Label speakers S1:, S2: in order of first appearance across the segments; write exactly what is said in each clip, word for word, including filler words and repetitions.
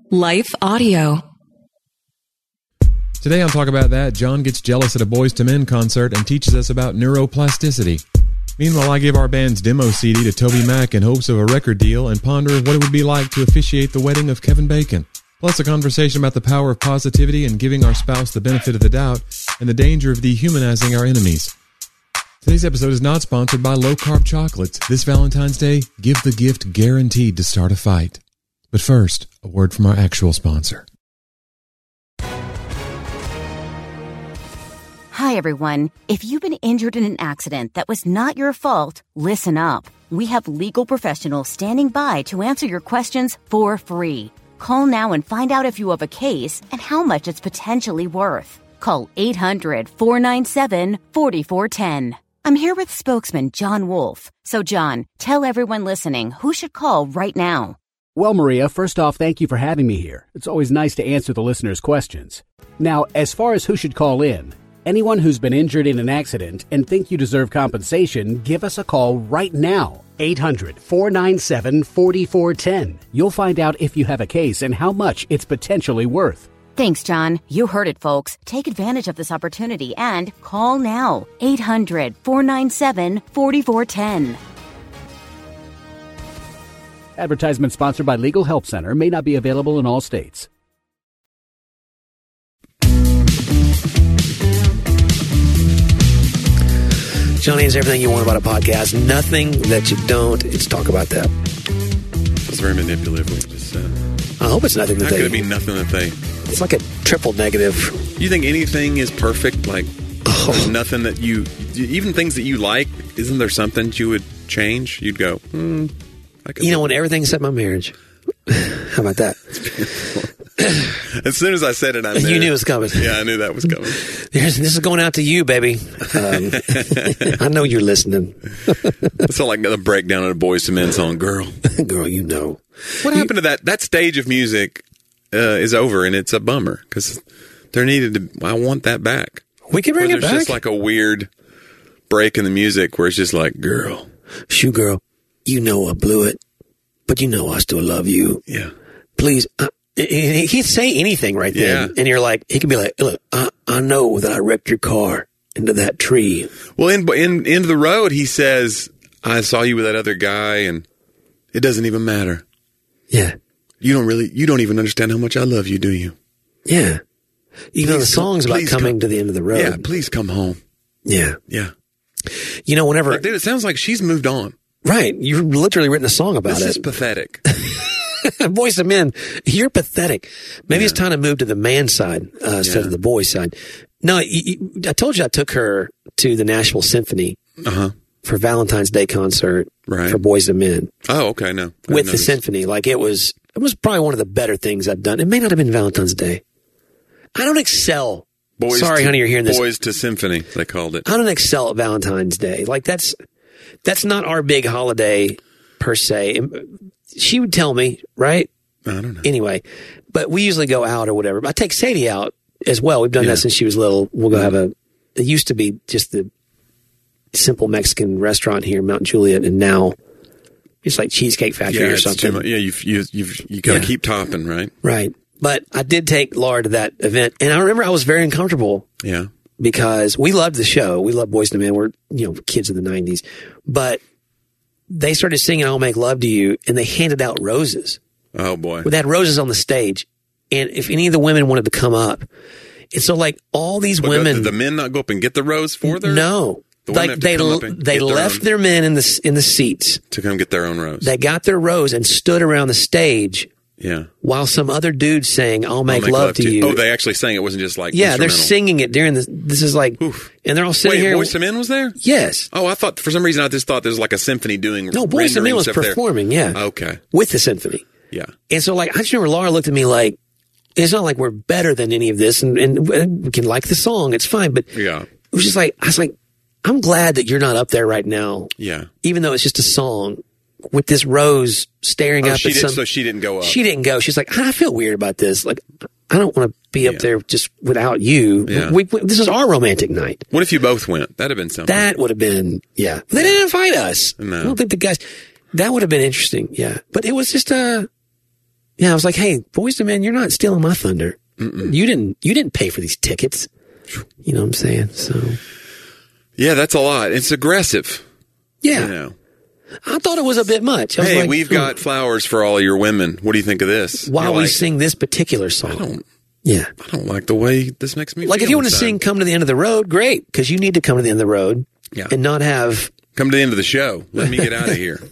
S1: Life Audio.
S2: Today on Talk About That, John gets jealous at a Boyz two Men concert and teaches us about neuroplasticity. Meanwhile, I give our band's demo C D to Toby Mac in hopes of a record deal and ponder what it would be like to officiate the wedding of Kevin Bacon. Plus a conversation about the power of positivity and giving our spouse the benefit of the doubt and the danger of dehumanizing our enemies. Today's episode is not sponsored by Low Carb Chocolates. This Valentine's Day, give the gift guaranteed to start a fight. But first, a word from our actual sponsor.
S3: Hi, everyone. If you've been injured in an accident that was not your fault, listen up. We have legal professionals standing by to answer your questions for free. Call now and find out if you have a case and how much it's potentially worth. Call eight hundred, four nine seven, four four one zero. I'm here with spokesman John Wolf. So, John, tell everyone listening who should call right now.
S4: Well, Maria, first off, thank you for having me here. It's always nice to answer the listeners' questions. Now, as far as who should call in, anyone who's been injured in an accident and think you deserve compensation, give us a call right now. eight hundred, four nine seven, four four one zero. You'll find out if you have a case and how much it's potentially worth.
S3: Thanks, John. You heard it, folks. Take advantage of this opportunity and call now. eight hundred, four nine seven, four four one zero.
S4: Advertisement sponsored by Legal Help Center. May not be available in all states.
S5: Johnny is everything you want about a podcast. Nothing that you don't. It's Talk About That.
S6: It's very manipulative what you just said.
S5: I hope it's nothing that
S6: How
S5: they...
S6: could it be nothing that they...
S5: It's like a triple negative.
S6: You think anything is perfect? Like, oh. There's nothing that you... Even things that you like, isn't there something you would change? You'd go, hmm...
S5: You know, when everything except my marriage. How about that?
S6: As soon as I said it, I knew.
S5: You knew it was coming.
S6: Yeah, I knew that was coming.
S5: There's, this is going out to you, baby. Um, I know you're listening.
S6: It's all like the breakdown of a Boyz two Men song, Girl.
S5: Girl, you know.
S6: What you, happened to that? That stage of music uh, is over, and it's a bummer, because there needed to... I want that back.
S5: We can bring
S6: Where
S5: it back.
S6: There's just like a weird break in the music where it's just like, Girl.
S5: Shoe girl. You know I blew it, but you know I still love you.
S6: Yeah.
S5: Please. Uh, he can't say anything right then. Yeah. And you're like, he could be like, look, I, I know that I wrecked your car into that tree.
S6: Well, in, in End of the Road, he says, I saw you with that other guy, and it doesn't even matter.
S5: Yeah.
S6: You don't really, you don't even understand how much I love you, do you?
S5: Yeah. You know, the song's about coming
S6: come,
S5: to the end of the road.
S6: Yeah, please come home.
S5: Yeah.
S6: Yeah.
S5: You know, whenever...
S6: Like, dude, it sounds like she's moved on.
S5: Right. You've literally written a song about
S6: this
S5: it.
S6: This is pathetic.
S5: Boyz two Men, you're pathetic. Maybe yeah. It's time to move to the man side uh, instead yeah. of the boy side. No, you, you, I told you I took her to the Nashville Symphony uh-huh. for Valentine's Day concert
S6: right.
S5: for Boyz two Men.
S6: Oh, okay, no.
S5: With the symphony. Like, it was, it was probably one of the better things I've done. It may not have been Valentine's Day. I don't excel.
S6: Boys
S5: Sorry,
S6: to,
S5: honey, you're hearing this.
S6: Boys to Symphony, they called it.
S5: I don't excel at Valentine's Day. Like, that's... That's not our big holiday, per se. She would tell me, right?
S6: I don't know.
S5: Anyway, but we usually go out or whatever. I take Sadie out as well. We've done yeah. that since she was little. We'll go have a, it used to be just the simple Mexican restaurant here in Mount Juliet, and now it's like Cheesecake Factory
S6: yeah,
S5: or something.
S6: Too much. Yeah, you've, you've, you've, you got to yeah. keep topping, right?
S5: Right. But I did take Laura to that event, and I remember I was very uncomfortable.
S6: Yeah.
S5: Because we loved the show. We love Boyz two Men. We're, you know, kids of the nineties. But they started singing I'll Make Love to You, and they handed out roses.
S6: Oh, boy.
S5: They had roses on the stage. And if any of the women wanted to come up. And so, like, all these
S6: but
S5: women.
S6: Did the men not go up and get the rose for them?
S5: No.
S6: The
S5: like, they they left their, their men in the, in the seats.
S6: To come get their own rose.
S5: They got their rose and stood around the stage.
S6: Yeah.
S5: While some other dude sang, I'll make,
S6: I'll make
S5: love,
S6: love
S5: to
S6: you.
S5: you.
S6: Oh, they actually sang it. It wasn't just like
S5: yeah, they're singing it during the, this is like,
S6: Oof.
S5: And they're all sitting
S6: Wait,
S5: here.
S6: Boyz two Men was there?
S5: Yes.
S6: Oh, I thought, for some reason, I just thought there was like a symphony doing
S5: No, Boyz two Men was performing,
S6: there.
S5: yeah.
S6: Okay.
S5: With the symphony.
S6: Yeah.
S5: And so, like, I just remember Laura looked at me like, it's not like we're better than any of this, and, and we can like the song, it's fine, but
S6: yeah.
S5: It was just like, I was like, I'm glad that you're not up there right now.
S6: Yeah.
S5: Even though it's just a song. With this rose staring
S6: oh,
S5: up
S6: she
S5: at
S6: did,
S5: some...
S6: So she didn't go up.
S5: She didn't go. She's like, I feel weird about this. Like, I don't want to be up
S6: yeah.
S5: there just without you.
S6: Yeah.
S5: We, we, this is our romantic night.
S6: What if you both went? That'd have been something.
S5: That would have been, yeah. They didn't invite us.
S6: No.
S5: I don't think the guys... That would have been interesting, yeah. But it was just a... Yeah, I was like, hey, Boys to Men, you're not stealing my thunder. Mm-mm. You didn't. You didn't pay for these tickets. You know what I'm saying? So.
S6: Yeah, that's a lot. It's aggressive.
S5: Yeah.
S6: You know.
S5: I thought it was a bit much. I was
S6: hey,
S5: like,
S6: we've
S5: hmm.
S6: got flowers for all your women. What do you think of this?
S5: While
S6: You're
S5: we
S6: like,
S5: sing this particular song.
S6: I don't.
S5: Yeah.
S6: I don't like the way this makes me
S5: like
S6: feel.
S5: if you want to
S6: inside.
S5: sing Come to the End of the Road, great, because you need to come to the end of the road
S6: Yeah.
S5: and not have
S6: Come to the end of the show. Let me get out of here.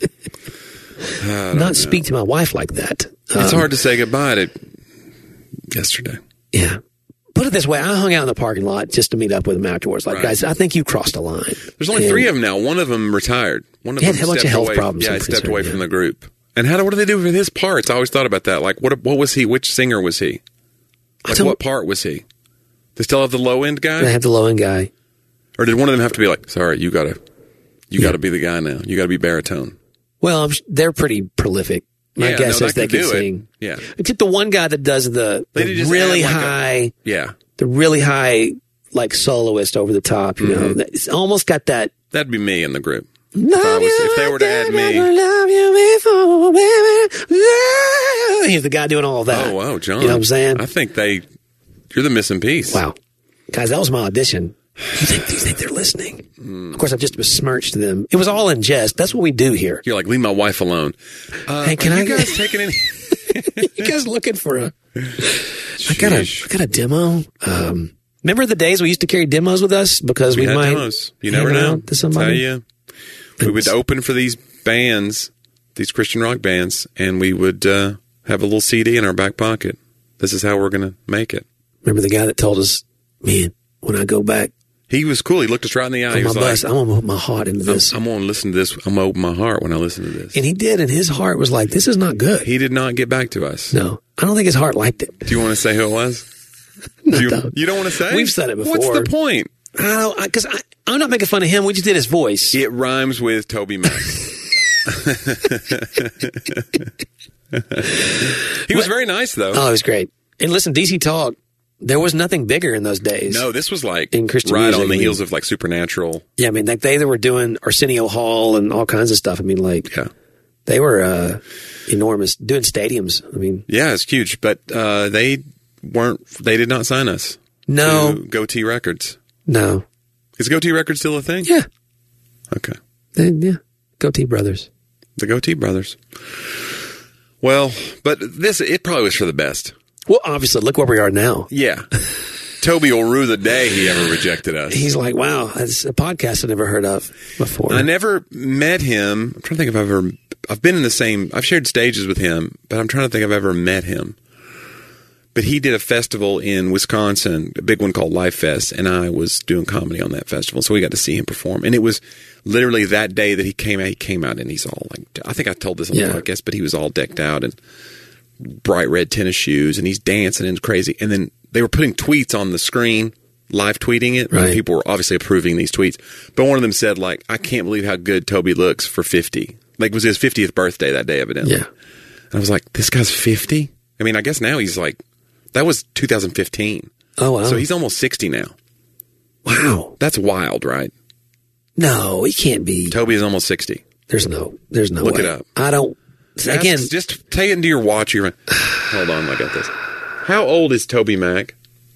S5: not speak to my wife like that.
S6: It's
S5: Um,
S6: hard to say goodbye to yesterday.
S5: Yeah. Put it this way, I hung out in the parking lot just to meet up with them afterwards. Like,
S6: Right.
S5: guys, I think you crossed a line.
S6: There's only
S5: And
S6: three of them now. One of them retired. One of
S5: He had
S6: them
S5: a bunch
S6: stepped
S5: of health
S6: away.
S5: problems,
S6: Yeah,
S5: I'm
S6: he stepped
S5: concerned,
S6: away
S5: yeah.
S6: from the group. And how do, what do they do with his parts? I always thought about that. Like, what what was he? Which singer was he?
S5: I
S6: Like,
S5: don't-
S6: what part was he? They still have the low end guy?
S5: They have the low end guy.
S6: Or did one of them have to be like, sorry, you gotta, you
S5: Yeah.
S6: gotta be the guy now. You gotta be baritone.
S5: Well, I'm, they're pretty prolific. My
S6: Yeah,
S5: guess
S6: no,
S5: is
S6: that
S5: they
S6: could
S5: can
S6: do it.
S5: sing.
S6: Yeah.
S5: Except the one guy that does the,
S6: They
S5: the
S6: just
S5: really
S6: add like a-
S5: high,
S6: Yeah.
S5: the really high, like soloist over the top. You know, it's almost got that.
S6: That'd be me in the group.
S5: Love
S6: If, I was,
S5: you
S6: if they were to add
S5: like
S6: me.
S5: I love you before, baby. Love- He's the guy doing all of that.
S6: Oh, wow, John.
S5: You know what I'm saying?
S6: I think they, you're the missing piece.
S5: Wow. Guys, that was my audition. You think, you think they're listening?
S6: Mm.
S5: Of course, I just besmirched them. It was all in jest. That's what we do here.
S6: You're like, leave my wife alone. Uh,
S5: Hey, can
S6: are
S5: I
S6: you guys taking any?
S5: You guys looking for a... I got a,
S6: Sheesh.
S5: I got a demo. Um, remember the days we used to carry demos with us because we,
S6: We had
S5: might
S6: demos. You
S5: hand
S6: never
S5: it
S6: know.
S5: out to somebody?
S6: Tell you, we would open for these bands, these Christian rock bands, and we would uh, have a little C D in our back pocket. This is how we're going to make it.
S5: Remember the guy that told us, man, when I go back
S6: He was cool. He looked us right in the eye.
S5: on
S6: He
S5: my
S6: was
S5: bus,
S6: like,
S5: I'm going to put my heart into
S6: I'm,
S5: this.
S6: I'm going to listen to this. I'm going to open my heart when I listen to this.
S5: And he did, and his heart was like, this is not good.
S6: He did not get back to us.
S5: No, I don't think his heart liked it.
S6: Do you want to say who it was?
S5: No,
S6: Do you,
S5: don't.
S6: you don't want to say?
S5: We've said it before.
S6: What's the point?
S5: I don't, because I, I'm not making fun of him. We just did his voice.
S6: It rhymes with Toby Mac. He was very nice, though.
S5: Oh, it was great. And listen, D C Talk, there was nothing bigger in those days.
S6: No, this was like
S5: In Christian
S6: right
S5: music,
S6: on the
S5: I mean-
S6: heels of like Supernatural.
S5: Yeah, I mean, like they, they were doing Arsenio Hall and all kinds of stuff. I mean, like
S6: Yeah.
S5: they were uh, enormous, doing stadiums. I mean,
S6: Yeah, it's huge, but uh, they weren't. They did not sign us.
S5: no,
S6: to Goatee Records.
S5: no.
S6: Is Goatee Records still a thing?
S5: Yeah.
S6: Okay.
S5: They, yeah. Goatee Brothers.
S6: The Goatee Brothers. Well, but this it probably was for the best.
S5: Well, obviously, look where we are now.
S6: Yeah. Toby will rue the day he ever rejected us.
S5: He's like, wow, that's a podcast I never heard of before.
S6: I never met him. I'm trying to think if I've ever. I've been in the same. I've shared stages with him, but I'm trying to think if I've ever met him. But he did a festival in Wisconsin, a big one called Life Fest, and I was doing comedy on that festival, so we got to see him perform. And it was literally that day that he came out. He came out, and he's all like, I think I told this on
S5: Yeah.
S6: the podcast, but he was all decked out in bright red tennis shoes, and he's dancing and it's crazy. And then they were putting tweets on the screen, live tweeting it.
S5: Right.
S6: And people were obviously approving these tweets. But one of them said, like, I can't believe how good Toby looks for fifty. Like, it was his fiftieth birthday that day, evidently.
S5: Yeah.
S6: And I was like, this guy's fifty? I mean, I guess now he's like, that was two thousand fifteen.
S5: Oh, wow.
S6: So he's almost sixty now.
S5: wow.
S6: That's wild, right?
S5: No, he can't be.
S6: Toby is almost sixty.
S5: There's no, there's no
S6: Look
S5: way.
S6: it up.
S5: I don't, again,
S6: Ask- just take it into your watch. You're, hold on, I got this. How old is Toby Mac?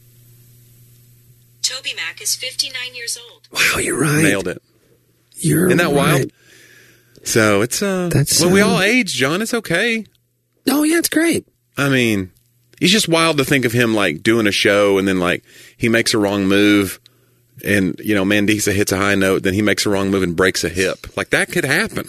S1: Toby Mac is fifty-nine years old.
S5: wow, you're right.
S6: Nailed it.
S5: You're
S6: Isn't that
S5: right.
S6: wild? So it's, uh,
S5: That's,
S6: well, we
S5: uh,
S6: all age, John. It's okay.
S5: Oh, yeah, it's great.
S6: I mean, it's just wild to think of him like doing a show and then like he makes a wrong move and, you know, Mandisa hits a high note, then he makes a wrong move and breaks a hip. Like that could happen.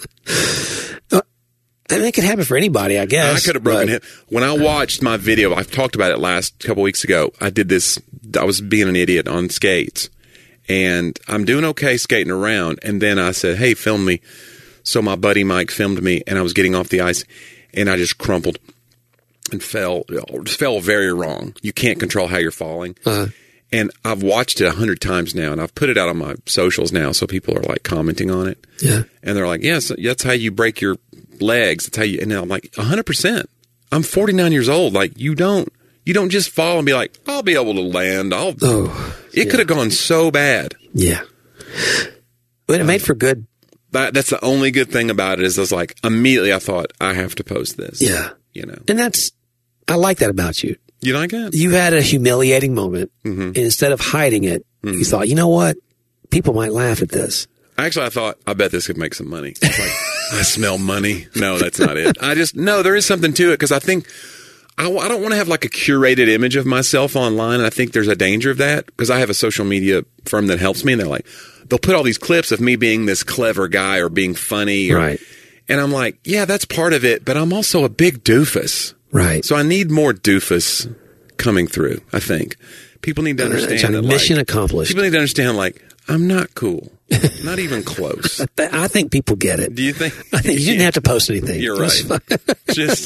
S5: I mean, it could happen for anybody, I guess.
S6: I could have broken
S5: but-
S6: hip. When I watched my video, I've talked about it last couple weeks ago. I did this, I was being an idiot on skates and I'm doing okay skating around. And then I said, hey, film me. So my buddy Mike filmed me and I was getting off the ice and I just crumpled and fell, just fell very wrong. You can't control how you're falling.
S5: Uh-huh.
S6: And I've watched it a hundred times now and I've put it out on my socials now. So people are like commenting on it.
S5: Yeah.
S6: And they're like, yes, that's how you break your legs. That's how you, and I'm like, a hundred percent. I'm forty-nine years old. Like you don't, you don't just fall and be like, I'll be able to land. I'll,
S5: Oh,
S6: it could have gone so bad.
S5: yeah. But it made for good.
S6: That, that's the only good thing about it is I was like, immediately I thought I have to post this.
S5: Yeah.
S6: you know.
S5: And that's, I like that about you.
S6: You like it?
S5: You had a humiliating moment,
S6: Mm-hmm.
S5: and instead of hiding it,
S6: Mm-hmm.
S5: you thought, you know what? People might laugh at this.
S6: Actually, I thought, I bet this could make some money. It's like, I smell money. No, that's not it. I just, no, there is something to it because I think, I, I don't want to have like a curated image of myself online. And I think there's a danger of that because I have a social media firm that helps me. And they're like, they'll put all these clips of me being this clever guy or being funny. Or,
S5: Right.
S6: And I'm like, yeah, that's part of it. But I'm also a big doofus.
S5: Right.
S6: So I need more doofus coming through, I think. People need to understand
S5: Johnny,
S6: that,
S5: mission
S6: like,
S5: accomplished.
S6: People need to understand, like, I'm not cool. Not even close.
S5: I think people get it.
S6: Do you think?
S5: I think you didn't have to post anything.
S6: You're
S5: It was
S6: right.
S5: fine.
S6: Just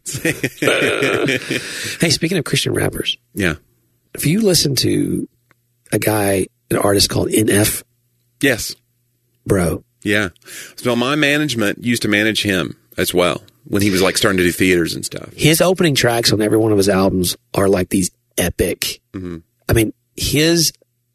S5: Hey, speaking of Christian rappers,
S6: yeah.
S5: if you listen to a guy, an artist called N F,
S6: Yes.
S5: bro,
S6: Yeah. So my management used to manage him as well when he was like starting to do theaters and stuff.
S5: his opening tracks on every one of his albums are like these epic.
S6: Mm-hmm.
S5: I mean, his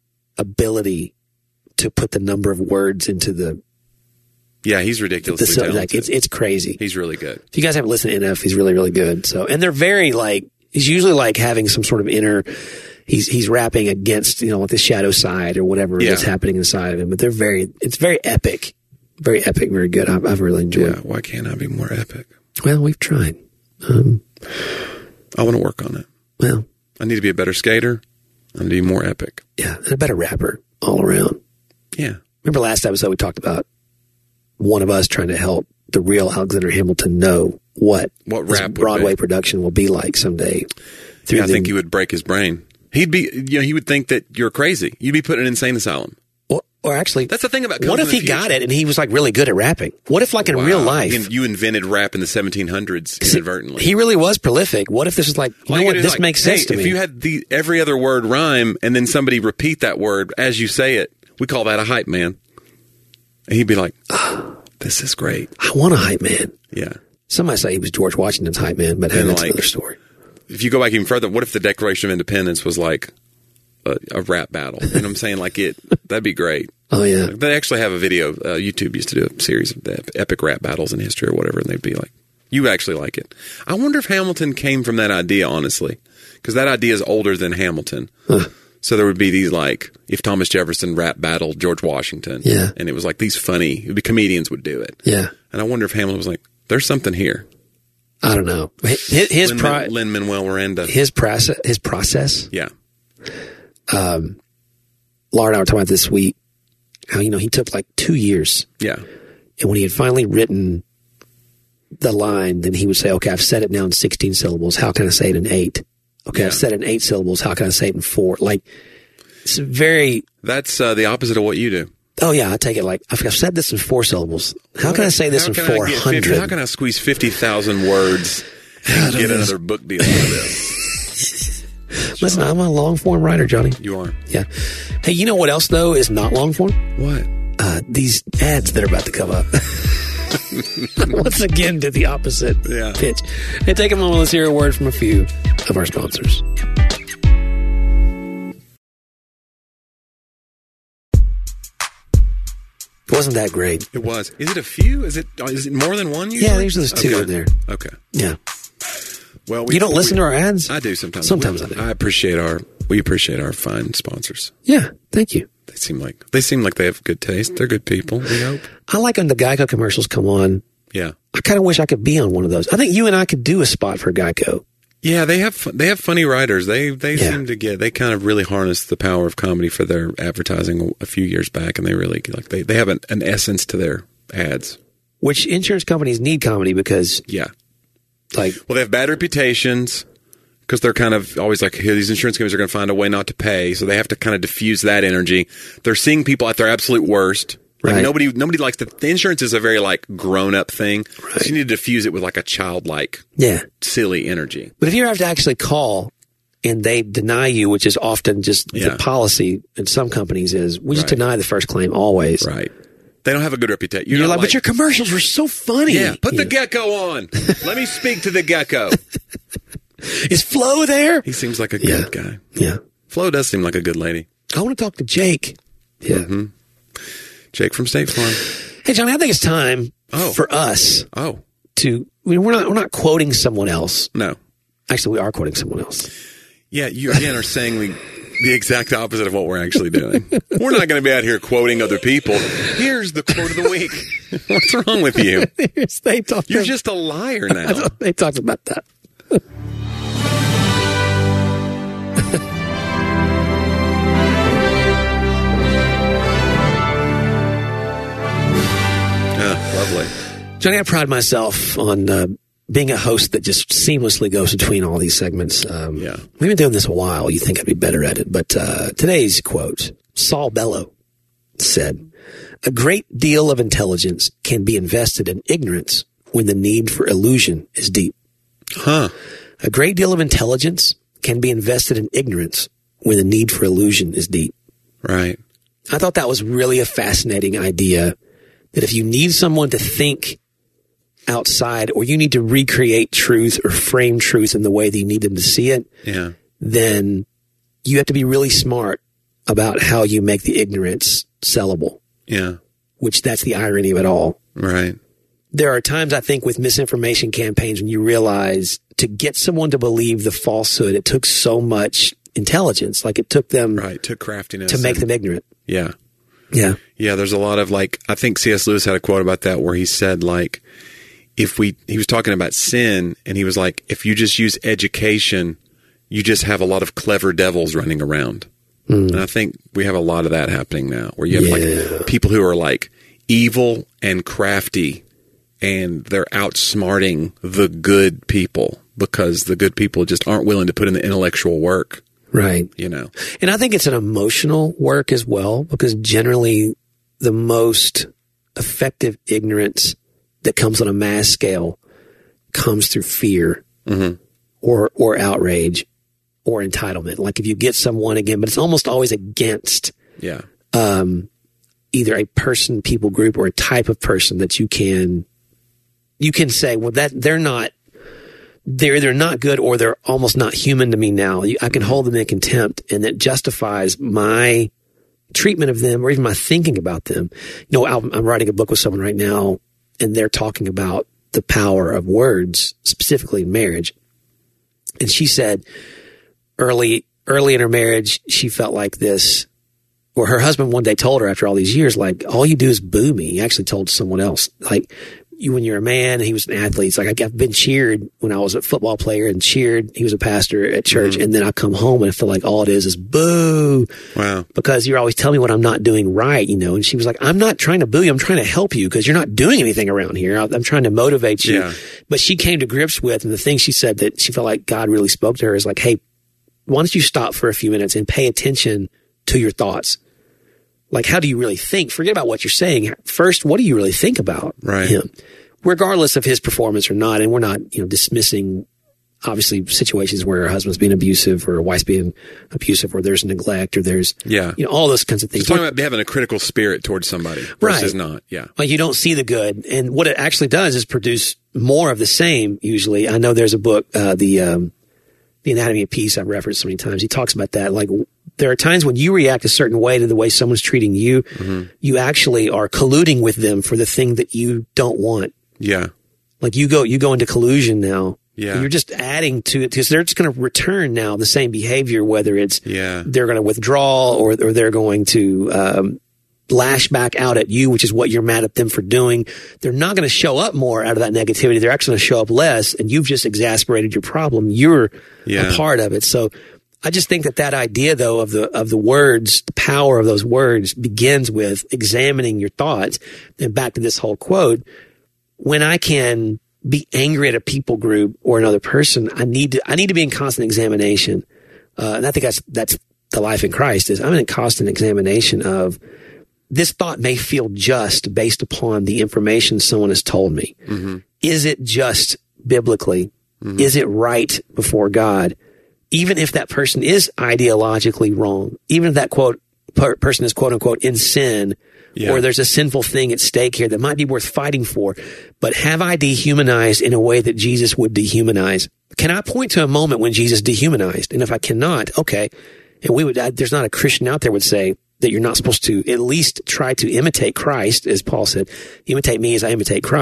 S5: ability to put the number of words into the,
S6: Yeah, he's
S5: the
S6: ridiculously
S5: so,
S6: talented.
S5: like it's it's crazy.
S6: He's really good.
S5: If you guys haven't listened to N F, he's really really good. So, and they're very like he's usually like having some sort of inner. He's he's rapping against you know like the shadow side or whatever
S6: Yeah.
S5: that's happening inside of him. But they're very it's very epic, very epic, very good. I've, I've really enjoyed.
S6: Yeah.
S5: it.
S6: Why can't I be more epic?
S5: Well, we've tried. Um,
S6: I want to work on it.
S5: well,
S6: I need to be a better skater. I need to be more epic.
S5: yeah, and a better rapper all around.
S6: Yeah.
S5: Remember last episode we talked about one of us trying to help the real Alexander Hamilton know what,
S6: What
S5: his
S6: rap would
S5: Broadway
S6: be.
S5: production will be like someday. Through
S6: Yeah, I
S5: the-
S6: think you would break his brain. He'd be, you know, he would think that you're crazy. You'd be put in an insane asylum.
S5: or, or actually,
S6: That's the thing about
S5: what
S6: coming
S5: if
S6: in
S5: he
S6: the
S5: got
S6: future.
S5: it and he was like really good at rapping? What if like in
S6: Wow.
S5: real life
S6: You- You invented rap in the seventeen hundreds inadvertently.
S5: he really was prolific? What if this is like, you
S6: All
S5: know
S6: you
S5: what,
S6: gotta do
S5: this
S6: is like,
S5: makes
S6: hey,
S5: sense to
S6: if
S5: me?
S6: you had the every other word rhyme and then somebody repeat that word as you say it, we call that a hype man. And he'd be like, oh, this is great.
S5: I want a hype man.
S6: Yeah.
S5: Some might say he was George Washington's hype man, but hey,
S6: And
S5: that's
S6: like-
S5: another story.
S6: If you go back even further, what if the Declaration of Independence was like a, a rap battle? You know what I'm saying? Like it, that'd be great.
S5: Oh yeah,
S6: They actually have a video. Uh, YouTube used to do a series of the epic rap battles in history or whatever, and they'd be like, you would actually like it. I wonder if Hamilton came from that idea, honestly, because that idea is older than Hamilton.
S5: Huh.
S6: So there would be these like, if Thomas Jefferson rap battled George Washington,
S5: Yeah.
S6: and it was like these funny, it would be comedians would do it.
S5: yeah.
S6: And I wonder if Hamilton was like, there's something here.
S5: I don't know. His his,
S6: Lin-
S5: pri-
S6: Lin-Manuel Miranda.
S5: his process, his process.
S6: Yeah.
S5: Um, Laura and I were talking about this week. How you know he took like two years.
S6: Yeah.
S5: And when he had finally written the line, then he would say, okay, I've said it now in sixteen syllables. How can I say it in eight? Okay,
S6: Yeah.
S5: I've said it in eight syllables. How can I say it in four? Like, it's very,
S6: That's uh, the opposite of what you do.
S5: oh yeah, I take it like, I've I've said this in four syllables. How can I say this
S6: How
S5: in
S6: can I
S5: four
S6: get fifty
S5: hundred?
S6: How can I squeeze fifty thousand words and get another book deal out of this?
S5: Listen, I'm a long form writer, Johnny.
S6: You are.
S5: Yeah. Hey, you know what else though is not long form?
S6: What?
S5: Uh, these ads that are about to come up. Once again, did the opposite
S6: Yeah.
S5: pitch. Hey, take a moment. Let's hear a word from a few of our sponsors. Wasn't that great?
S6: It was. Is it a few? Is it is it more than one usually?
S5: Yeah, there's just two
S6: Okay.
S5: in there.
S6: Okay.
S5: Yeah.
S6: Well, we,
S5: You don't
S6: we-
S5: listen to our ads?
S6: I do sometimes.
S5: Sometimes
S6: We-
S5: I do.
S6: I appreciate our we appreciate our fine sponsors.
S5: Yeah. Thank you.
S6: They seem like they seem like they have good taste. They're good people. We hope.
S5: I like when the Geico commercials come on.
S6: Yeah.
S5: I kind of wish I could be on one of those. I think you and I could do a spot for Geico.
S6: Yeah, they have fu- they have funny writers. They they
S5: Yeah.
S6: seem to get they kind of really harness the power of comedy for their advertising a few years back, and they really like they they have an, an essence to their ads.
S5: Which insurance companies need comedy because,
S6: Yeah.
S5: like,
S6: Well, they have bad reputations because they're kind of always like, hey, these insurance companies are going to find a way not to pay, so they have to kind of diffuse that energy. They're seeing people at their absolute worst. Like
S5: Right.
S6: nobody nobody likes the, the insurance is a very like grown up thing. So you need to diffuse it with like a childlike,
S5: yeah.
S6: silly energy.
S5: But if you have to actually call and they deny you, which is often just
S6: Yeah.
S5: the policy in some companies is, we just
S6: Right.
S5: deny the first claim always.
S6: Right. They don't have a good reputation.
S5: You're,
S6: not
S5: like, but your commercials were so funny.
S6: yeah, put the
S5: Yeah.
S6: gecko on. Let me speak to the gecko.
S5: Is Flo there?
S6: He seems like a
S5: Yeah.
S6: good guy.
S5: Yeah.
S6: Flo does seem like a good lady.
S5: I want to talk to Jake. Yeah.
S6: Mm-hmm. Jake from State Farm.
S5: Hey, Johnny, I think it's time
S6: Oh.
S5: for us
S6: Oh,
S5: to, I mean, we're not, we're not quoting someone else.
S6: No.
S5: Actually, we are quoting someone else.
S6: Yeah, you again are saying we, the exact opposite of what we're actually doing. We're not going to be out here quoting other people. Here's the quote of the week. What's wrong with you?
S5: they talked
S6: You're
S5: about,
S6: just a liar now.
S5: They talked about that.
S6: Yeah, lovely.
S5: Johnny, I pride myself on uh, being a host that just seamlessly goes between all these segments. Um,
S6: Yeah.
S5: We've been doing this a while. You think I'd be better at it. But uh, today's quote, Saul Bellow said, "A great deal of intelligence can be invested in ignorance when the need for illusion is deep."
S6: Huh.
S5: A great deal of intelligence can be invested in ignorance when the need for illusion is deep.
S6: Right.
S5: I thought that was really a fascinating idea, that if you need someone to think outside, or you need to recreate truth or frame truth in the way that you need them to see it,
S6: Yeah.
S5: then you have to be really smart about how you make the ignorance sellable,
S6: Yeah.
S5: which that's the irony of it all.
S6: Right.
S5: There are times, I think, with misinformation campaigns when you realize to get someone to believe the falsehood, it took so much intelligence. Like it took them
S6: Right. Took craftiness
S5: to make
S6: and-
S5: them ignorant.
S6: Yeah.
S5: Yeah.
S6: Yeah, there's a lot of like, I think C S Lewis had a quote about that where he said like, if we, he was talking about sin and he was like, if you just use education, you just have a lot of clever devils running around. Mm. And I think we have a lot of that happening now where you have
S5: Yeah.
S6: like people who are like evil and crafty and they're outsmarting the good people because the good people just aren't willing to put in the intellectual work,
S5: Right.
S6: you know?
S5: And I think it's an emotional work as well, because generally the most effective ignorance that comes on a mass scale comes through fear
S6: Mm-hmm.
S5: or, or outrage or entitlement. Like if you get someone again, but it's almost always against
S6: Yeah.
S5: um, either a person, people group, or a type of person that you can, you can say, well, that they're not, they're either not good or they're almost not human to me now. You, I can hold them in contempt, and that justifies my treatment of them or even my thinking about them. You know, I'm, I'm writing a book with someone right now, and they're talking about the power of words, specifically in marriage. And she said early, early in her marriage, she felt like this, or her husband one day told her after all these years, like, all you do is boo me. He actually told someone else, like, you, when you're a man, he was an athlete. It's like, I've been cheered when I was a football player and cheered. He was a pastor at church. Mm-hmm. And then I come home and I feel like all it is is boo.
S6: Wow.
S5: Because you're always telling me what I'm not doing right, you know? And she was like, I'm not trying to boo you. I'm trying to help you because you're not doing anything around here. I'm trying to motivate you.
S6: Yeah.
S5: But she came to grips with, and the thing she said that she felt like God really spoke to her is like, hey, why don't you stop for a few minutes and pay attention to your thoughts? Like, how do you really think? Forget about what you're saying. First, what do you really think about
S6: Right.
S5: him? Regardless of his performance or not. And we're not, you know, dismissing obviously situations where a husband's being abusive or a wife's being abusive or there's neglect or there's,
S6: Yeah.
S5: you know, all those kinds of things.
S6: Just talking about having a critical spirit towards somebody versus
S5: Right.
S6: not. Yeah.
S5: Like you don't see the good. And what it actually does is produce more of the same usually. I know there's a book, uh, the, um, The Anatomy of Peace I've referenced so many times. He talks about that. Like there are times when you react a certain way to the way someone's treating you, mm-hmm. you actually are colluding with them for the thing that you don't want.
S6: Yeah.
S5: Like you go, you go into collusion now.
S6: Yeah.
S5: You're just adding to it because they're just going to return now the same behavior, whether it's
S6: Yeah.
S5: they're going to withdraw or, or they're going to, um, lash back out at you, which is what you're mad at them for doing. They're not going to show up more out of that negativity. They're actually going to show up less, and you've just exasperated your problem. You're
S6: Yeah.
S5: a part of it. So I just think that that idea though of the, of the words, the power of those words begins with examining your thoughts. And back to this whole quote, when I can be angry at a people group or another person, I need to, I need to be in constant examination. Uh, and I think that's, that's the life in Christ is I'm in constant examination of this thought may feel just based upon the information someone has told me. Mm-hmm. Is it just biblically? Mm-hmm. Is it right before God? Even if that person is ideologically wrong, even if that quote per- person is quote unquote in sin, yeah. or there's a sinful thing at stake here that might be worth fighting for, but have I dehumanized in a way that Jesus would dehumanize? Can I point to a moment when Jesus dehumanized? And if I cannot, okay. And we would, I, there's not a Christian out there would say that you're not supposed to at least try to imitate Christ, as Paul said, imitate me as I imitate Christ.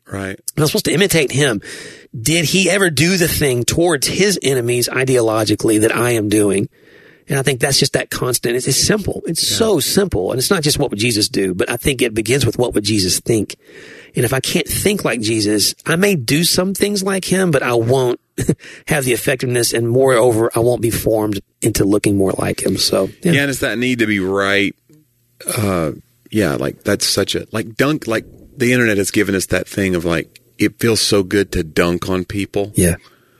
S6: Right.
S5: I'm supposed to imitate him. Did he ever do the thing towards his enemies ideologically that I am doing? And I think that's just that constant. It's, it's simple. It's yeah. so simple. And it's not just what would Jesus do, but I think it begins with what would Jesus think. And if I can't think like Jesus, I may do some things like him, but I won't have the effectiveness. And moreover, I won't be formed into looking more like him. So, yeah.
S6: yeah and it's that need to be right. Uh, yeah, like that's such a, like dunk, like the internet has given us that thing of like, it feels so good to dunk on people.
S5: Yeah.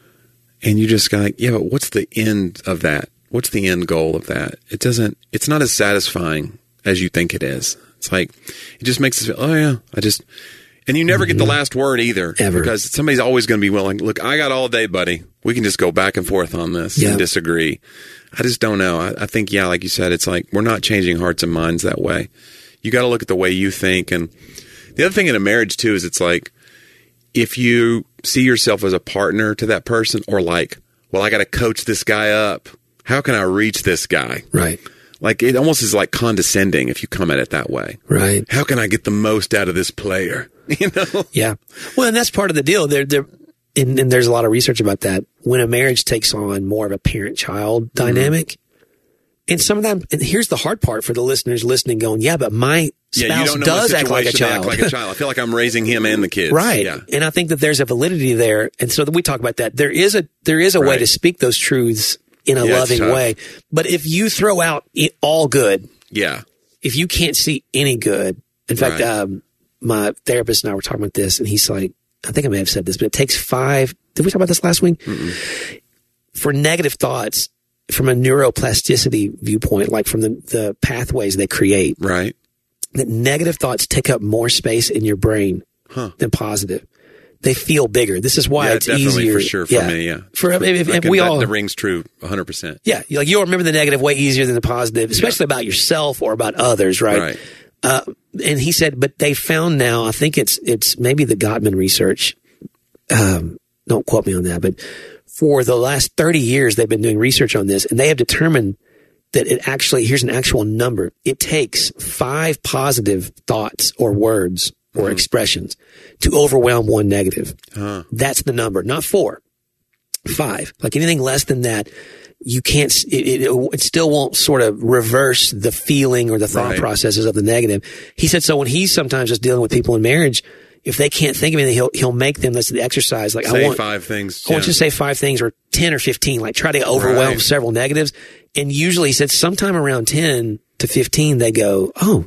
S6: And you just got like, yeah, but what's the end of that? What's the end goal of that? It doesn't, it's not as satisfying as you think it is. It's like, it just makes us feel, oh yeah, I just, and you never mm-hmm. get the last word either.
S5: Ever.
S6: Because somebody's always going to be willing, look, I got all day, buddy. We can just go back and forth on this
S5: yeah.
S6: and disagree. I just don't know. I, I think, yeah, like you said, it's like, we're not changing hearts and minds that way. You got to look at the way you think. And the other thing in a marriage too, is it's like, if you see yourself as a partner to that person or like, well, I got to coach this guy up. How can I reach this guy?
S5: Right.
S6: Like it almost is like condescending if you come at it that way.
S5: Right.
S6: How can I get the most out of this player? You know?
S5: Yeah. Well, and that's part of the deal. There, there, and, and there's a lot of research about that. When a marriage takes on more of a parent-child dynamic, mm-hmm. and some of them, and here's the hard part for the listeners listening going, yeah, but my spouse
S6: yeah, you don't know
S5: does act like a
S6: act
S5: child.
S6: like a child. I feel like I'm raising him and the kids.
S5: Right.
S6: Yeah.
S5: And I think that there's a validity there. And so we talk about that. There is a, there is a
S6: right.
S5: way to speak those truths in a
S6: yeah,
S5: loving way. But if you throw out it all good,
S6: yeah.
S5: if you can't see any good, in fact,
S6: right.
S5: um, my therapist and I were talking about this, and he's like, I think I may have said this, but it takes five. Did we talk about this last week? Mm-mm. For negative thoughts, from a neuroplasticity viewpoint, like from the, the pathways they create,
S6: right?
S5: That negative thoughts take up more space in your brain huh. than positive. They feel bigger. This is why
S6: yeah,
S5: it's
S6: definitely
S5: easier.
S6: for sure for
S5: yeah.
S6: me. Yeah,
S5: for if, if,
S6: if
S5: we
S6: that,
S5: all
S6: the ring's true, one hundred percent.
S5: Yeah, like you'll remember the negative way easier than the positive, especially yeah. about yourself or about others, right?
S6: Right.
S5: Uh, and he said, but they found now, I think it's it's maybe the Gottman research. Um, don't quote me on that, but for the last thirty years, they've been doing research on this, and they have determined that it actually, here's an actual number. It takes five positive thoughts or words or mm-hmm. expressions to overwhelm one negative. Huh. That's the number, not four, five. Like anything less than that, you can't, it, it, it still won't sort of reverse the feeling or the thought right. processes of the negative. He said, so when he's sometimes just dealing with people in marriage, if they can't think of anything, he'll, he'll make them, that's the exercise. Like,
S6: say
S5: I want
S6: five things.
S5: I want you to say five things or ten or fifteen, like try to overwhelm right. several negatives. And usually he said sometime around ten to fifteen, they go, oh,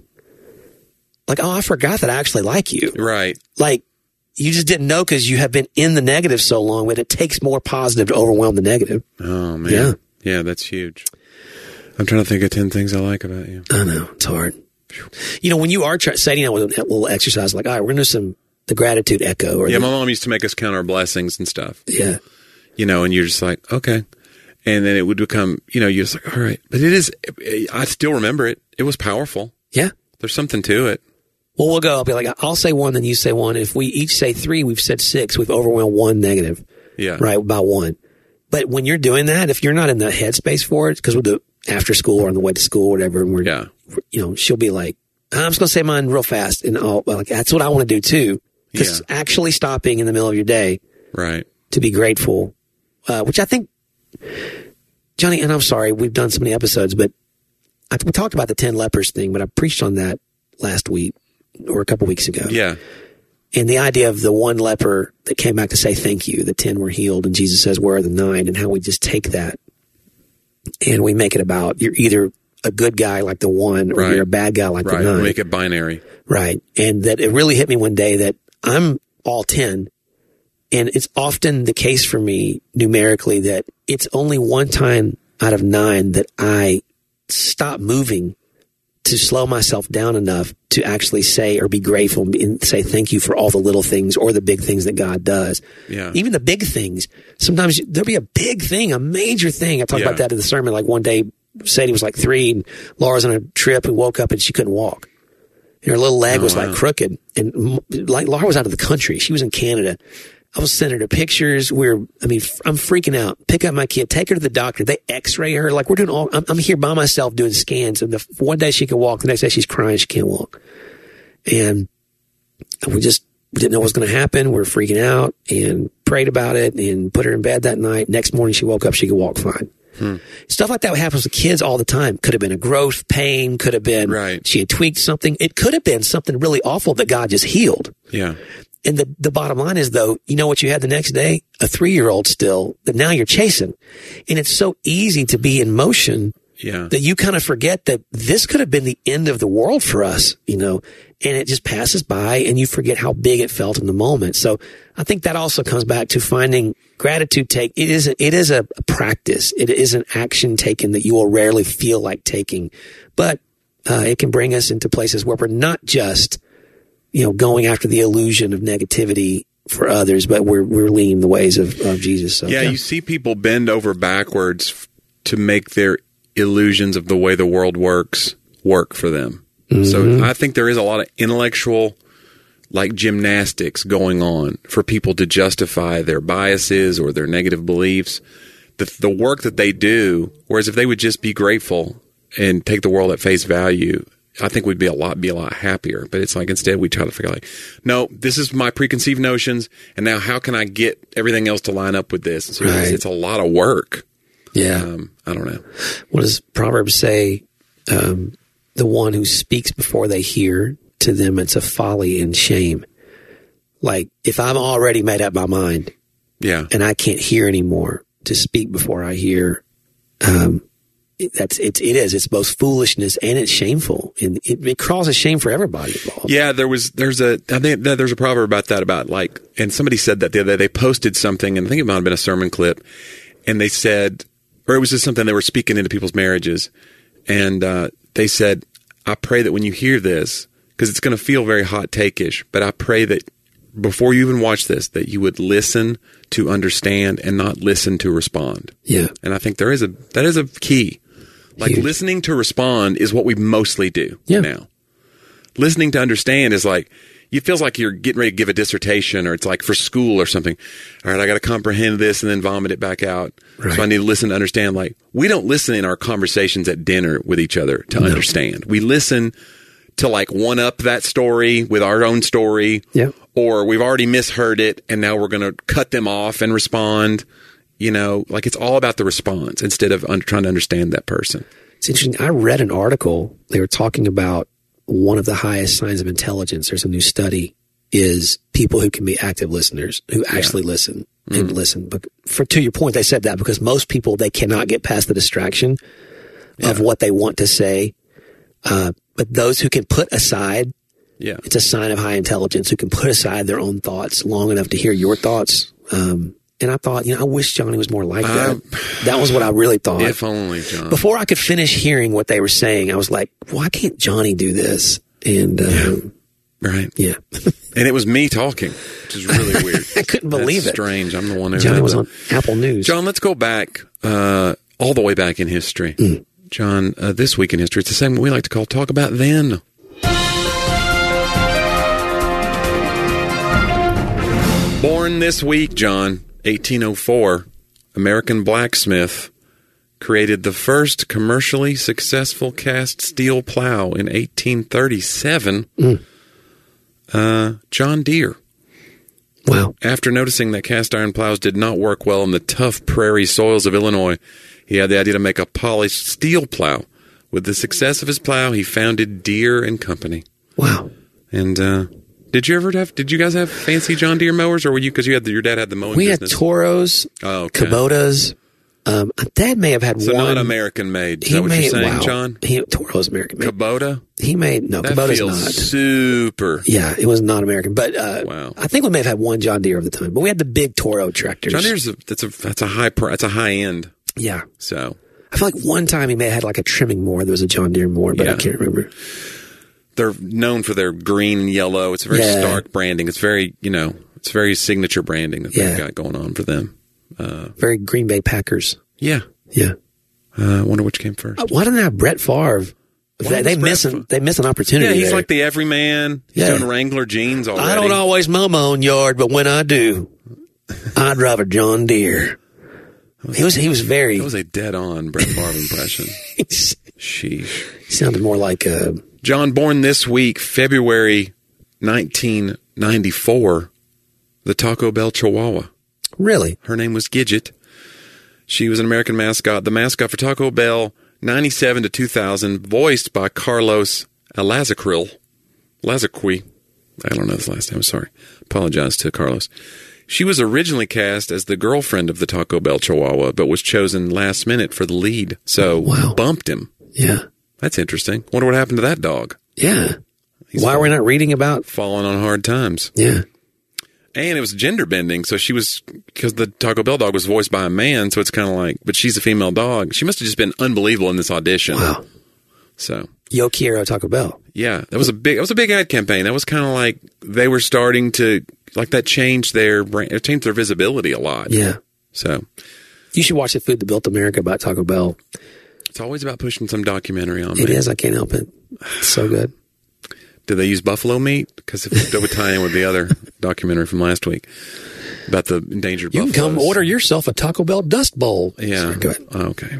S5: like, oh, I forgot that I actually like you.
S6: Right.
S5: Like, you just didn't know because you have been in the negative so long, but it takes more positive to overwhelm the negative.
S6: Oh, man.
S5: Yeah.
S6: Yeah, that's huge. I'm trying to think of ten things I like about you.
S5: I know. It's hard. You know, when you are try- setting out with a little exercise, like, all right, we're going to do some, the gratitude echo. Or
S6: yeah,
S5: the,
S6: my mom used to make us count our blessings and stuff.
S5: Yeah.
S6: You know, and you're just like, okay. And then it would become, you know, you're just like, all right. But it is, I still remember it. It was powerful.
S5: Yeah.
S6: There's something to it.
S5: Well, we'll go. I'll be like, I'll say one, then you say one. If we each say three, we've said six. We've overwhelmed one negative.
S6: Yeah.
S5: Right, by one. But when you're doing that, if you're not in the headspace for it, because we'll do it after school or on the way to school or whatever, and we're,
S6: yeah.
S5: you know, she'll be like, I'm just going to say mine real fast. And I'll, like, that's what I want to do too. Because yeah. actually stopping in the middle of your day.
S6: Right.
S5: To be grateful, uh, which I think, Johnny, and I'm sorry, we've done so many episodes, but I, we talked about the ten lepers thing, but I preached on that last week or a couple weeks ago.
S6: Yeah.
S5: And the idea of the one leper that came back to say thank you, the ten were healed, and Jesus says, where are the nine? And how we just take that and we make it about you're either a good guy like the one or right. you're a bad guy like
S6: right.
S5: the nine.
S6: Make it binary.
S5: Right. And that it really hit me one day that I'm all ten. And it's often the case for me numerically that it's only one time out of nine that I stop moving to slow myself down enough to actually say or be grateful and say thank you for all the little things or the big things that God does.
S6: Yeah.
S5: Even the big things. Sometimes there'll be a big thing, a major thing. I talked
S6: yeah.
S5: about that in the sermon. Like one day, Sadie was like three and Laura's on a trip and woke up and she couldn't walk. And her little leg
S6: oh,
S5: was
S6: wow.
S5: like crooked. And like Laura was out of the country. She was in Canada. I was sending her pictures. We're, I mean, I'm freaking out. Pick up my kid, take her to the doctor. They x-ray her. Like we're doing all, I'm, I'm here by myself doing scans. And the one day she can walk, the next day she's crying. She can't walk. And we just, didn't know what was going to happen. We were freaking out and prayed about it and put her in bed that night. Next morning, she woke up. She could walk fine. Hmm. Stuff like that happens with kids all the time. Could have been a growth pain. Could have been
S6: right.
S5: she had tweaked something. It could have been something really awful that God just healed.
S6: Yeah.
S5: And the, the bottom line is, though, you know what you had the next day? A three-year-old still that now you're chasing. And it's so easy to be in motion
S6: yeah.
S5: that you kind of forget that this could have been the end of the world for us, you know, and it just passes by and you forget how big it felt in the moment. So I think that also comes back to finding gratitude take. It is a, it is a practice. It is an action taken that you will rarely feel like taking, but uh, it can bring us into places where we're not just, you know, going after the illusion of negativity for others, but we're we're leaning the ways of, of Jesus. So,
S6: yeah,
S5: yeah,
S6: you see people bend over backwards f- to make their illusions of the way the world works work for them. Mm-hmm. So I think there is a lot of intellectual, like gymnastics going on for people to justify their biases or their negative beliefs. The, the work that they do, whereas if they would just be grateful and take the world at face value, I think we'd be a lot be a lot happier. But it's like instead we try to figure out, like, no, this is my preconceived notions, and now how can I get everything else to line up with this? And so
S5: right.
S6: it's, it's a lot of work.
S5: Yeah,
S6: um, I don't know.
S5: What does Proverbs say? Um, the one who speaks before they hear, to them it's a folly and shame. Like if I'm already made up my mind,
S6: yeah,
S5: and I can't hear anymore, to speak before I hear. Um, That's it. It is. It's both foolishness and it's shameful, and it, it causes shame for everybody involved.
S6: Yeah, there was. There's a. I think there's a proverb about that. About like, and somebody said that the other day. They posted something, and I think it might have been a sermon clip, and they said, or it was just something they were speaking into people's marriages, and uh, they said, "I pray that when you hear this, because it's going to feel very hot take-ish, but I pray that before you even watch this, that you would listen to understand and not listen to respond."
S5: Yeah,
S6: and I think there is a that is a key. Like
S5: Huge.
S6: Listening to respond is what we mostly do
S5: yeah.
S6: now. Listening to understand is like, it feels like you're getting ready to give a dissertation, or it's like for school or something. All right, I got to comprehend this and then vomit it back out.
S5: Right.
S6: So I need to listen to understand. Like, we don't listen in our conversations at dinner with each other to no. understand. We listen to like one up that story with our own story,
S5: yeah.
S6: or we've already misheard it and now we're going to cut them off and respond. You know, like it's all about the response instead of un- trying to understand that person.
S5: It's interesting. I read an article. They were talking about one of the highest signs of intelligence. There's a new study is people who can be active listeners, who actually yeah. listen and mm. listen. But for to your point, they said that because most people, they cannot get past the distraction yeah. of what they want to say. Uh, but those who can put aside,
S6: yeah,
S5: it's a sign of high intelligence, who can put aside their own thoughts long enough to hear your thoughts. Um, And I thought, you know, I wish Johnny was more like that. Uh, that was what I really thought.
S6: If only, John.
S5: Before I could finish hearing what they were saying, I was like, why can't Johnny do this? And, um,
S6: yeah. right.
S5: Yeah.
S6: And it was me talking, which is really weird.
S5: I couldn't believe
S6: That's
S5: it.
S6: strange. I'm the one who
S5: Johnny was
S6: it.
S5: on Apple News.
S6: John, let's go back, uh, all the way back in history. Mm. John, uh, this week in history, it's the segment we like to call Talk About Then. Born this week, John, eighteen oh four, American blacksmith created the first commercially successful cast steel plow in eighteen thirty-seven. Mm. Uh, John Deere.
S5: Wow.
S6: After noticing that cast iron plows did not work well in the tough prairie soils of Illinois, he had the idea to make a polished steel plow. With the success of his plow, he founded Deere and Company.
S5: Wow.
S6: And, uh, Did you ever have? Did you guys have fancy John Deere mowers, or were you because you had the, your dad had the mowing
S5: we
S6: business?
S5: We had Toros,
S6: oh, okay.
S5: Kubotas. Um, Dad may have had
S6: so
S5: one.
S6: So not American made. Is
S5: he
S6: that what
S5: made,
S6: you're saying,
S5: wow.
S6: John?
S5: He, Toro's American made.
S6: Kubota.
S5: He made no.
S6: That
S5: Kubota's
S6: feels
S5: not
S6: super.
S5: Yeah, it was not American, but uh,
S6: wow.
S5: I think we may have had one John Deere at the time, but we had the big Toro tractors.
S6: John Deere's a, that's a that's a high that's a high end.
S5: Yeah.
S6: So
S5: I feel like one time he may have had like a trimming mower. There was a John Deere mower, but
S6: yeah.
S5: I can't remember.
S6: They're known for their green and yellow. It's very
S5: yeah.
S6: stark branding. It's very, you know, it's very signature branding that
S5: yeah.
S6: they've got going on for them. Uh,
S5: very Green Bay Packers.
S6: Yeah.
S5: Yeah.
S6: I uh, wonder which came first.
S5: Uh, why didn't they have Brett Favre? They, they miss an, they miss an opportunity.
S6: Yeah, he's
S5: there.
S6: like the everyman. He's
S5: yeah.
S6: doing Wrangler jeans already.
S5: I don't always mow my own yard, but when I do, I drive a John Deere. He was he was very.
S6: That was a dead on Brett Favre impression. Sheesh.
S5: He sounded more like a
S6: John. Born this week, February nineteen ninety-four, the Taco Bell Chihuahua.
S5: Really?
S6: Her name was Gidget. She was an American mascot. The mascot for Taco Bell, ninety-seven to two thousand, voiced by Carlos Lazacril. Lazacqui. I don't know his last name. I'm sorry. Apologize to Carlos. She was originally cast as the girlfriend of the Taco Bell Chihuahua, but was chosen last minute for the lead. So
S5: wow.
S6: bumped him.
S5: Yeah.
S6: That's interesting. Wonder what happened to that dog.
S5: Yeah.
S6: He's
S5: Why are we not reading about...
S6: falling on hard times.
S5: Yeah.
S6: And it was gender bending. So she was, because the Taco Bell dog was voiced by a man. So it's kind of like, but she's a female dog. She must have just been unbelievable in this audition.
S5: Wow.
S6: So.
S5: Yo quiero Taco Bell.
S6: Yeah. That was a big, that was a big ad campaign. That was kind of like they were starting to, like that changed their brand, it changed their visibility a lot.
S5: Yeah.
S6: So.
S5: You should watch The Food That Built America about Taco Bell.
S6: It's always about pushing some documentary on me.
S5: It is. I can't help it. It's so good.
S6: Did they use buffalo meat? Because that would tie in with the other documentary from last week about the endangered
S5: you
S6: buffaloes.
S5: You can come order yourself a Taco Bell Dust Bowl.
S6: Yeah.
S5: Sorry, go ahead.
S6: Oh, okay.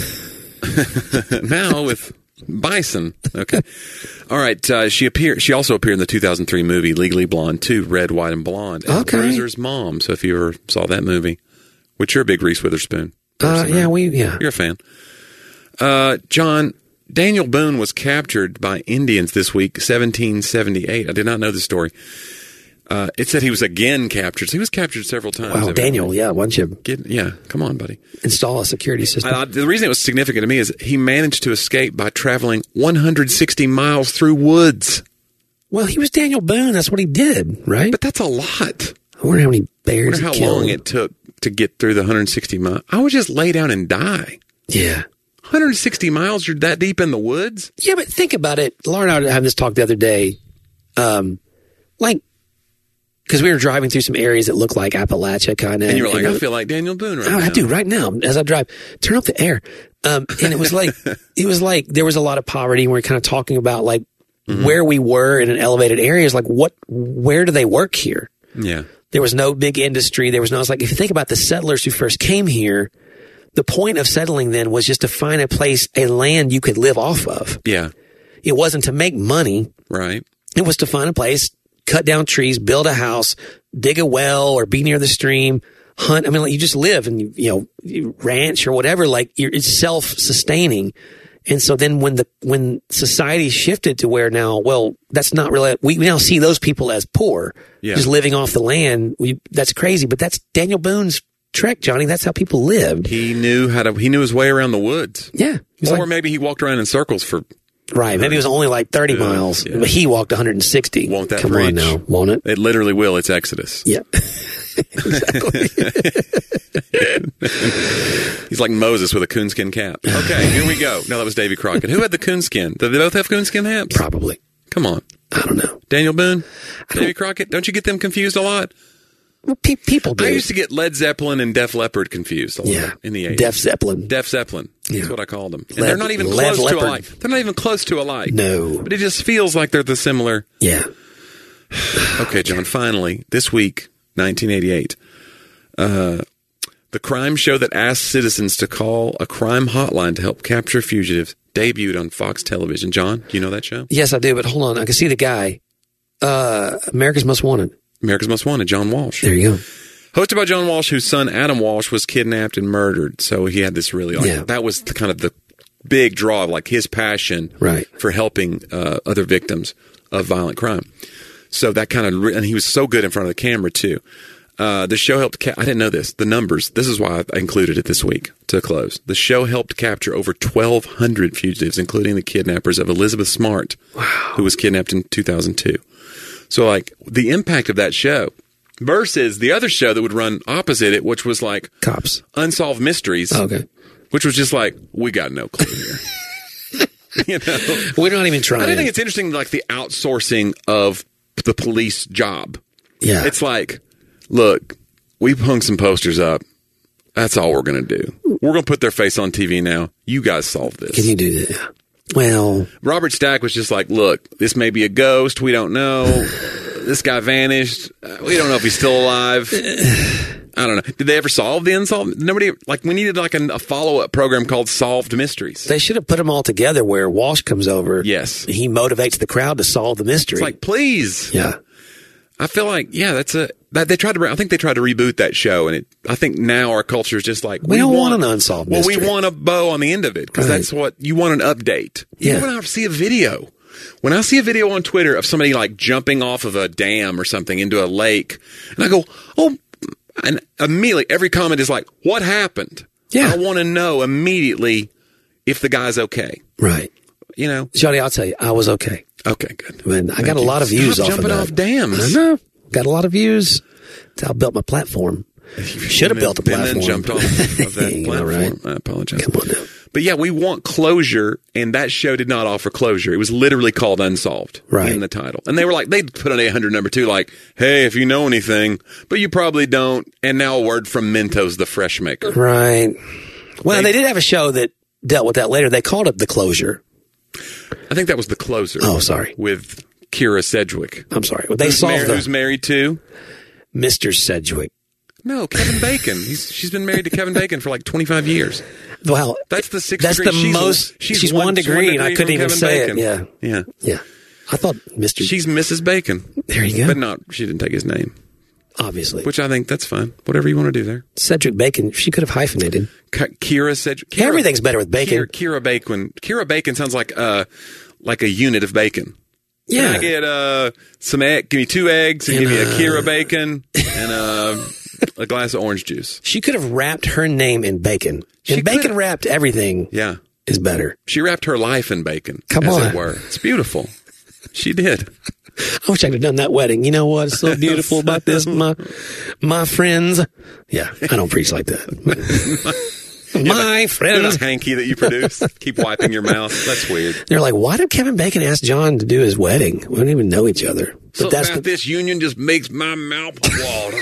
S6: Fine. Now with bison. Okay. All right. Uh, she appeared. She also appeared in the two thousand three movie Legally Blonde two, Red, White, and Blonde. As
S5: Okay.
S6: Bruiser's mom. So if you ever saw that movie, which you're a big Reese Witherspoon
S5: Uh,
S6: person,
S5: yeah,
S6: right?
S5: we, yeah.
S6: You're a fan. Uh, John, Daniel Boone was captured by Indians this week, seventeen seventy-eight. I did not know the story. Uh, it said he was again captured. So he was captured several times.
S5: Wow, Daniel, yeah, why don't you
S6: Get, yeah, come on, buddy.
S5: install a security system?
S6: I, I, the reason it was significant to me is he managed to escape by traveling one hundred sixty miles through woods.
S5: Well, he was Daniel Boone. That's what he did, right?
S6: But that's a lot.
S5: I wonder how many
S6: I
S5: bears
S6: wonder how
S5: he killed.
S6: long it took to get through the one hundred sixty miles. I would just lay down and die.
S5: Yeah.
S6: one hundred sixty miles, you're that deep in the woods?
S5: Yeah, but think about it. Laura and I were having this talk the other day. Um, like, because we were driving through some areas that look like Appalachia, kind of.
S6: And you were like, I feel like Daniel Boone right
S5: Oh,
S6: now.
S5: I do right now as I drive. Turn up the air, um, and it was like it was like there was a lot of poverty. And we we're kind of talking about like mm-hmm. where we were in an elevated area. Is like what? Where do they work here?
S6: Yeah,
S5: there was no big industry. There was no. It's like if you think about the settlers who first came here, the point of settling then was just to find a place, a land you could live off of.
S6: yeah,
S5: It wasn't to make money.
S6: right.
S5: It was to find a place, cut down trees, build a house, dig a well, or be near the stream, hunt. I mean, like you just live and you, you know, you ranch or whatever. Like you're, it's self-sustaining. And so then when the when society shifted to where now, well, that's not really. We now see those people as poor,
S6: Yeah.
S5: just living off the land. We, that's crazy, but that's Daniel Boone's trick, Johnny. That's how people lived.
S6: He knew how to. He knew his way around the woods.
S5: Yeah, he was
S6: Or
S5: like-
S6: maybe he walked around in circles for.
S5: right. Maybe it was only like thirty
S6: Yeah,
S5: miles,
S6: yeah.
S5: but he walked one hundred sixty.
S6: Won't that
S5: Come
S6: preach?
S5: on now, won't it?
S6: It literally will. It's Exodus.
S5: Yeah, exactly.
S6: He's like Moses with a coonskin cap. Okay, here we go. No, that was Davy Crockett. Who had the coonskin? Did they both have coonskin hats?
S5: Probably.
S6: Come on.
S5: I don't know.
S6: Daniel Boone? Davy Crockett? Don't you get them confused a lot?
S5: Well, pe- people do.
S6: I used to get Led Zeppelin and Def Leppard confused a lot
S5: yeah,
S6: in the eighties.
S5: Def Zeppelin.
S6: Def Zeppelin. That's
S5: Yeah.
S6: what I called them. And
S5: Lead-
S6: they're not even
S5: Lead
S6: close to
S5: Leopard.
S6: alike. They're not even close to alike.
S5: No.
S6: But it just feels like they're the similar.
S5: Yeah.
S6: Okay, John, finally, this week, nineteen eighty-eight, uh, the crime show that asks citizens to call a crime hotline to help capture fugitives debuted on Fox Television. John, do you know that show?
S5: Yes, I do. But hold on, I can see the guy. Uh, America's Most Wanted.
S6: America's Most Wanted, John Walsh.
S5: There you go.
S6: Hosted by John Walsh, whose son Adam Walsh was kidnapped and murdered. So he had this really, like,
S5: Yeah.
S6: that was the, kind of the big draw of like his passion
S5: Right.
S6: for helping uh, other victims of violent crime. So that kind of, and he was so good in front of the camera too. Uh, the show helped, ca- I didn't know this, the numbers, this is why I included it this week to close. The show helped capture over twelve hundred fugitives, including the kidnappers of Elizabeth Smart, who was kidnapped in two thousand two. So like the impact of that show versus the other show that would run opposite it, which was like
S5: Cops.
S6: Unsolved Mysteries,
S5: Okay.
S6: which was just like, we got no clue here. You know,
S5: We're not even trying.
S6: I do think it's interesting, like the outsourcing of the police job.
S5: yeah.
S6: It's like, look, we've hung some posters up. That's all we're going to do. We're going to put their face on T V now. You guys solve this.
S5: Can you do that? Well,
S6: Robert Stack was just like, look, this may be a ghost. We don't know. This guy vanished. Uh, We don't know if he's still alive. I don't know. Did they ever solve the unsolved? Nobody, like, we needed like a, a follow-up program called Solved Mysteries.
S5: they should have put them all together where Walsh comes over.
S6: Yes.
S5: He motivates the crowd to solve the mystery.
S6: It's like, please.
S5: yeah.
S6: I feel like, yeah, that's a, that they tried to, I think they tried to reboot that show. And it, I think now our culture is just like,
S5: we, we don't want, want an unsolved
S6: well,
S5: mystery.
S6: Well, we want a bow on the end of it because right. that's what you want, an update.
S5: Yeah.
S6: Even when I see a video, when I see a video on Twitter of somebody like jumping off of a dam or something into a lake, and I go, oh, and immediately every comment is like, what happened?
S5: Yeah.
S6: I want to know immediately if the guy's okay.
S5: Right.
S6: You know,
S5: Johnny, I'll tell you, I was okay.
S6: Okay, good.
S5: I mean, I
S6: Thank
S5: got a
S6: you.
S5: lot of views
S6: Stop
S5: off of
S6: jumping
S5: that.
S6: off dams.
S5: I know. Got a lot of views. That's how I built my platform. Should have built a platform.
S6: And then jumped off of that
S5: you
S6: platform.
S5: know, right?
S6: I apologize.
S5: Come on now.
S6: But yeah, we want closure, and that show did not offer closure. It was literally called Unsolved
S5: right.
S6: in the title. And they were like, they put on eight hundred number two, like, hey, if you know anything, but you probably don't. And now a word from Mentos, the fresh maker.
S5: Right. Well,
S6: they,
S5: they did have a show that dealt with that later. They called it The Closure.
S6: I think that was The Closer.
S5: Oh, sorry.
S6: With Kira Sedgwick.
S5: I'm sorry. Well, they
S6: who's,
S5: solved
S6: mar-
S5: the,
S6: who's married to?
S5: Mister Sedgwick.
S6: No, Kevin Bacon. He's, she's been married to Kevin Bacon for like twenty-five years.
S5: Well,
S6: that's the sixth
S5: that's
S6: degree.
S5: the
S6: she's,
S5: most.
S6: She's,
S5: she's
S6: one,
S5: one, degree,
S6: one degree,
S5: and I couldn't even
S6: Kevin
S5: say
S6: Bacon.
S5: it. Yeah,
S6: yeah,
S5: yeah. I thought Mister
S6: She's Missus Bacon.
S5: There you go.
S6: But not. She didn't take his name.
S5: Obviously,
S6: which I think that's fine. Whatever you want to do there.
S5: Cedric Bacon. She could have hyphenated.
S6: K- Kira Cedric. Kira,
S5: Everything's better with bacon.
S6: Kira, Kira Bacon. Kira Bacon sounds like uh like a unit of bacon.
S5: Yeah.
S6: Can I get uh some egg? Give me two eggs and,
S5: and
S6: give me a
S5: uh,
S6: Kira Bacon and uh, a glass of orange juice.
S5: She could have wrapped her name in bacon.
S6: She
S5: and bacon
S6: could've.
S5: wrapped everything.
S6: Yeah,
S5: is better.
S6: She wrapped her life in bacon.
S5: Come
S6: as
S5: on,
S6: it were. It's beautiful. She did.
S5: I wish I could have done that wedding. You know what's so beautiful about this, my my friends? Yeah, I don't preach like that. my
S6: yeah,
S5: friends.
S6: The hanky that you produce. Keep wiping your mouth. That's weird.
S5: They're like, why did Kevin Bacon ask John to do his wedding? We don't even know each other. But
S6: so
S5: that's
S6: about
S5: the,
S6: this union just makes my mouth water.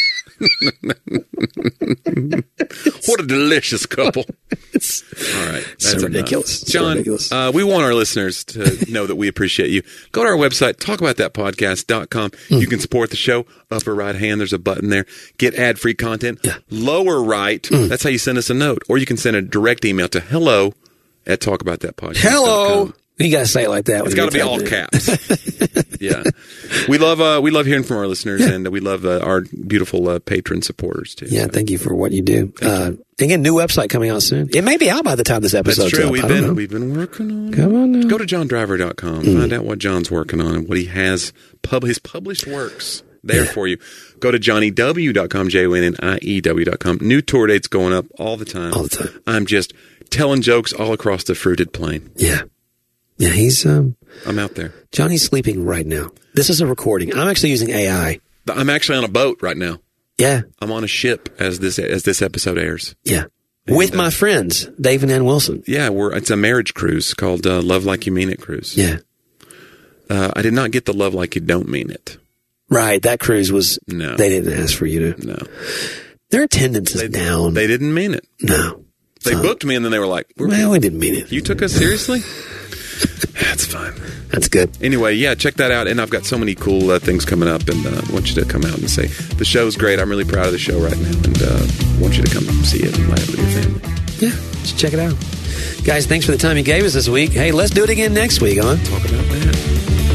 S6: What a delicious couple.
S5: It's,
S6: all right. That's
S5: so ridiculous.
S6: Enough. John,
S5: so ridiculous.
S6: Uh, we want our listeners to know that we appreciate you. Go to our website, talk about that podcast dot com. Mm. You can support the show. Upper right hand, there's a button there. Get ad-free content.
S5: Yeah.
S6: Lower right, mm. that's how you send us a note. Or you can send a direct email to hello at talk about that podcast dot com.
S5: Hello. You got to say it like that.
S6: It's got to be all caps. Yeah, we love uh, we love hearing from our listeners, yeah. and we love uh, our beautiful uh, patron supporters too.
S5: Yeah,
S6: so.
S5: Thank you for what you do. Uh, again, new website coming out soon. It may be out by the time this episode's
S6: That's true.
S5: up.
S6: We've
S5: I don't
S6: been
S5: know.
S6: we've been working on.
S5: Come on now.
S6: Go to john driver dot com. Mm. Find out what John's working on and what he has pub his published works there yeah. for you. Go to johnny w dot com. J O N N I E W dot com. New tour dates going up all the time.
S5: All the time.
S6: I'm just telling jokes all across the fruited plain.
S5: Yeah. Yeah, he's... Um,
S6: I'm out there.
S5: Johnny's sleeping right now. This is a recording. I'm actually using A I.
S6: I'm actually on a boat right now.
S5: Yeah.
S6: I'm on a ship as this as this episode airs.
S5: Yeah.
S6: And,
S5: with
S6: uh,
S5: my friends, Dave and Ann Wilson.
S6: Yeah, we're it's a marriage cruise called uh, Love Like You Mean It cruise.
S5: Yeah.
S6: Uh, I did not get the Love Like You Don't Mean It.
S5: Right. That cruise was...
S6: No.
S5: They didn't ask for you to...
S6: No.
S5: Their attendance is
S6: they,
S5: down.
S6: They didn't mean it.
S5: No.
S6: They
S5: so,
S6: booked me and then they were like...
S5: Well, we didn't mean it.
S6: You took us seriously? That's fine.
S5: That's good.
S6: Anyway, yeah, check that out. And I've got so many cool uh, things coming up, and uh, I want you to come out and say, the show's great. I'm really proud of the show right now, and uh, I want you to come see it and laugh with your family.
S5: Yeah, just check it out. Guys, thanks for the time you gave us this week. Hey, let's do it again next week, huh?
S6: Talk about that.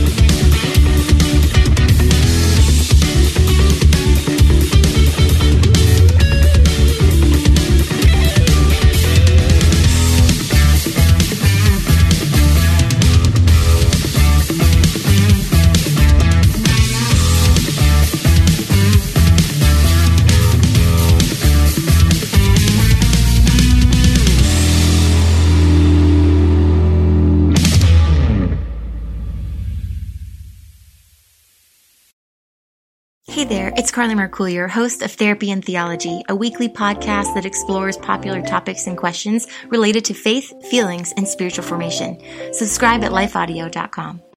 S7: Hey there, it's Carly Mercourier, host of Therapy and Theology, a weekly podcast that explores popular topics and questions related to faith, feelings, and spiritual formation. Subscribe at life audio dot com.